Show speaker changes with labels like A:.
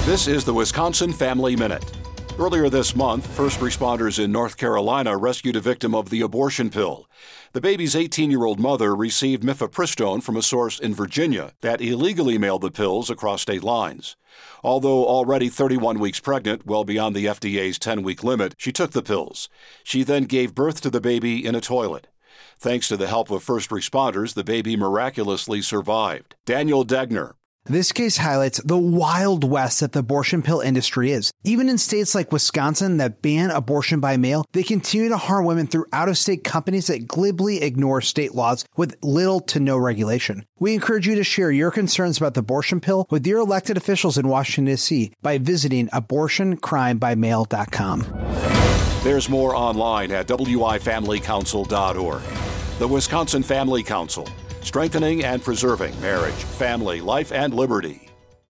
A: This is the Wisconsin Family Minute. Earlier this month, first responders in North Carolina rescued a victim of the abortion pill. The baby's 18-year-old mother received mifepristone from a source in Virginia that illegally mailed the pills across state lines. Although already 31 weeks pregnant, well beyond the FDA's 10-week limit, she took the pills. She then gave birth to the baby in a toilet. Thanks to the help of first responders, the baby miraculously survived. Daniel Degner.
B: This case highlights the wild west that the abortion pill industry is. Even in states like Wisconsin that ban abortion by mail, they continue to harm women through out-of-state companies that glibly ignore state laws with little to no regulation. We encourage you to share your concerns about the abortion pill with your elected officials in Washington, D.C. by visiting abortioncrimebymail.com.
A: There's more online at wifamilycouncil.org. The Wisconsin Family Council. Strengthening and preserving marriage, family, life, and liberty.